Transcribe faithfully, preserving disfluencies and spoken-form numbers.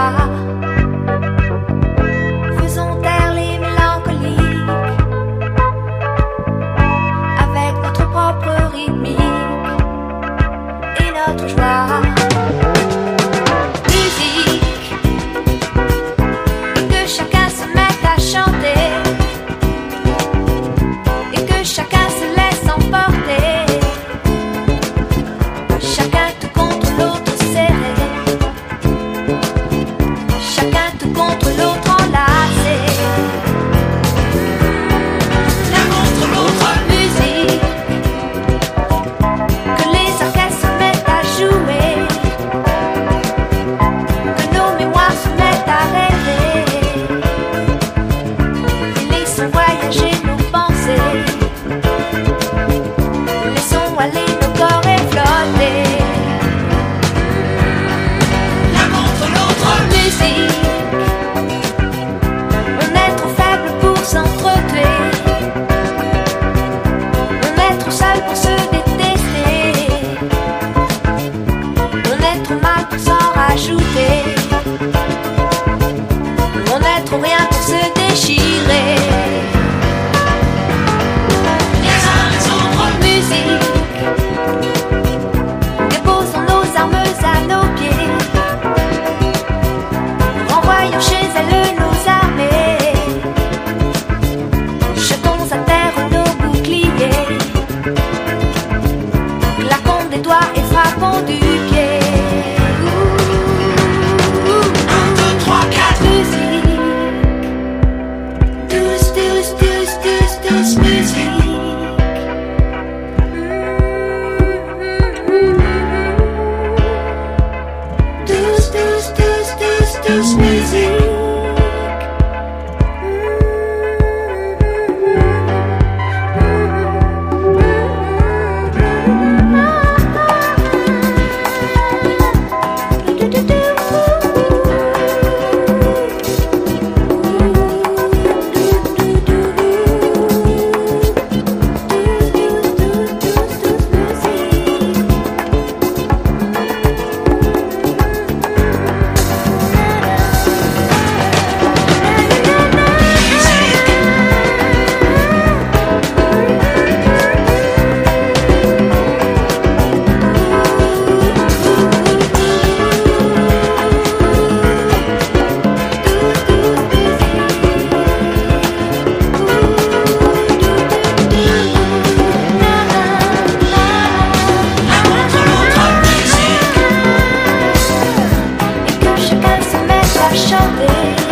joie. Faisons taire les mélancoliques avec notre propre rythmique et notre joie. Musique, que chacun se mette à chanter et que chacun se laisse emporter. Chacun tout contre l'autre serré, chacun tout contre l'autre enlacé. L'un contre l'autre. Musique, que les orchestres se mettent à jouer, que nos mémoires se mettent à rêver, et laissons voyager nos pensées, laissons aller nos corps et flotter. L'un contre l'autre. Musique, on est trop faible pour s'entretuer, on est trop seul pour se détester, on est trop mal pour s'en rajouter, on est trop rien pour se déchirer. Les uns les autres. Musique, déposons nos armes à nos pieds, renvoyons chez elles nos armées, jetons à terre nos boucliers, claquons des doigts et frappons du pied. Un, deux, trois, quatre. Musique, douce, douce, douce, douce, douce musique. Douce, douce, douce, douce, douce musique. Et que chacun se mette à chanter.